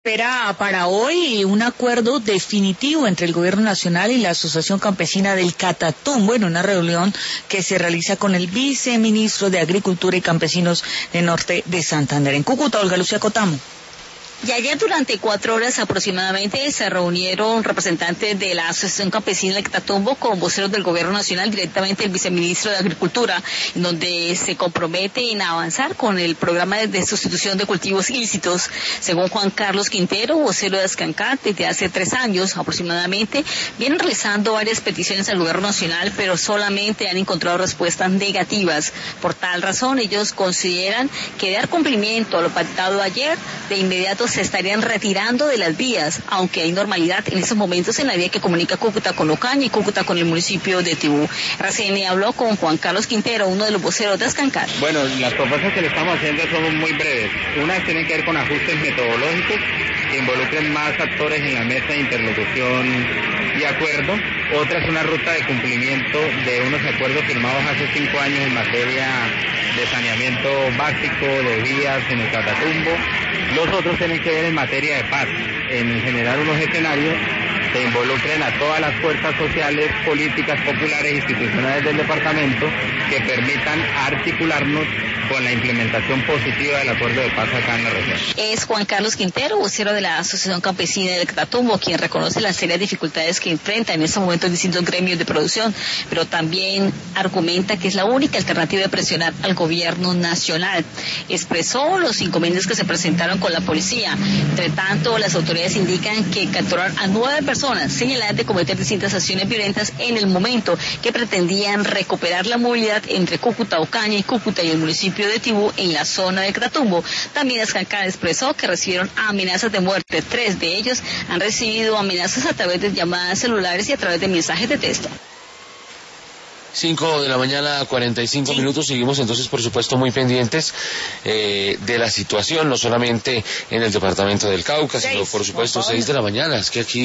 Espera para hoy un acuerdo definitivo entre el Gobierno Nacional y la Asociación Campesina del Catatumbo en una reunión que se realiza con el viceministro de Agricultura y Campesinos del Norte de Santander. En Cúcuta, Olga Lucía Cotamo. Y ayer durante 4 horas aproximadamente se reunieron representantes de la Asociación Campesina del Catatumbo con voceros del Gobierno Nacional, directamente el viceministro de Agricultura, en donde se comprometen a avanzar con el programa de sustitución de cultivos ilícitos. Según Juan Carlos Quintero, vocero de Ascancat, desde hace 3 años aproximadamente, vienen realizando varias peticiones al Gobierno Nacional, pero solamente han encontrado respuestas negativas. Por tal razón, ellos consideran que dar cumplimiento a lo pactado ayer, de inmediato se estarían retirando de las vías, aunque hay normalidad en estos momentos en la vía que comunica Cúcuta con Ocaña y Cúcuta con el municipio de Tibú. RCN habló con Juan Carlos Quintero, uno de los voceros de Ascancat. Bueno, las propuestas que le estamos haciendo son muy breves. Unas tienen que ver con ajustes metodológicos que involucren más actores en la mesa de interlocución y acuerdo. Otra es una ruta de cumplimiento de unos acuerdos firmados hace 5 años en materia de saneamiento básico, de vías en el Catatumbo. Los otros tienen que ver en materia de paz, en generar unos escenarios que involucren a todas las fuerzas sociales, políticas, populares, institucionales del departamento, que permitan articularnos con la implementación positiva del acuerdo de paz acá en la región. Es Juan Carlos Quintero, vocero de la Asociación Campesina del Catatumbo, quien reconoce las serias dificultades que enfrenta en estos momentos distintos gremios de producción, pero también argumenta que es la única alternativa de presionar al gobierno nacional. Expresó los inconvenientes que se presentaron con la policía. Entre tanto, las autoridades indican que capturaron a 9 personas señaladas de cometer distintas acciones violentas en el momento que pretendían recuperar la movilidad entre Cúcuta, Ocaña y Cúcuta y el municipio de Tibú en la zona de Catatumbo. También Ascancat expresó que recibieron amenazas de muerte. 3 de ellos han recibido amenazas a través de llamadas celulares y a través de mensajes de texto. 5 de la mañana, 45 minutos. Seguimos entonces, por supuesto, muy pendientes de la situación, no solamente en el departamento del Cauca, sino, por supuesto, 6 de la mañana. Es que aquí